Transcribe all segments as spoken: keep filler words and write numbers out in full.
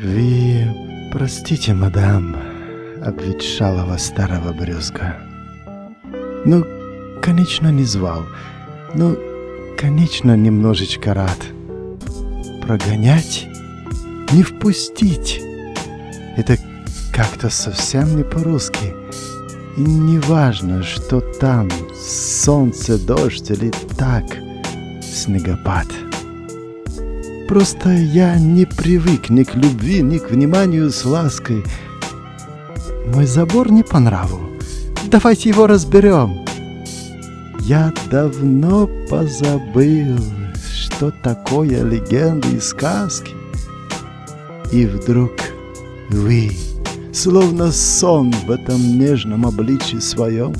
Вы простите, мадам, обветшалого старого брюзга. Ну, конечно, не звал. Ну, конечно, немножечко рад. Прогонять? Не впустить? Это как-то совсем не по-русски. И не важно, что там солнце, дождь или так, снегопад. Просто я не привык ни к любви, ни к вниманию с лаской. Мой забор не по нраву. Давайте его разберем. Я давно позабыл, что такое легенды и сказки. И вдруг вы, словно сон в этом нежном обличье своем.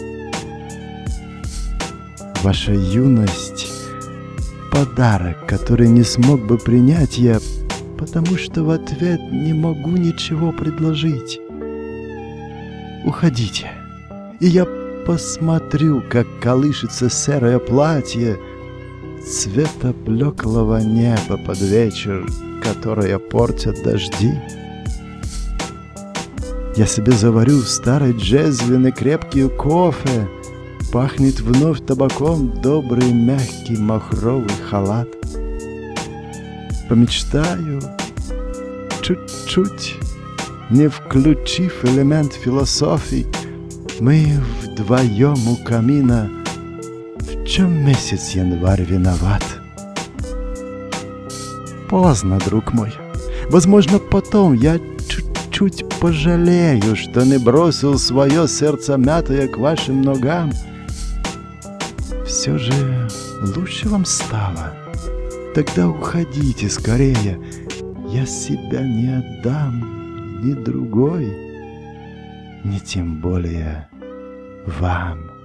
Ваша юность — подарок, который не смог бы принять я, потому что в ответ не могу ничего предложить. Уходите, и я посмотрю, как колышется серое платье цвета блеклого неба под вечер, которое портят дожди. Я себе заварю в старой джезвине крепкий кофе, пахнет вновь табаком добрый мягкий махровый халат. Помечтаю чуть-чуть, не включив элемент философии, мы вдвоем у камина. В чем месяц январь виноват? Поздно, друг мой. Возможно, потом я чуть-чуть пожалею, что не бросил свое сердце мятое к вашим ногам. Все же лучше вам стало. Тогда уходите скорее. Я себя не отдам ни другой, ни тем более вам.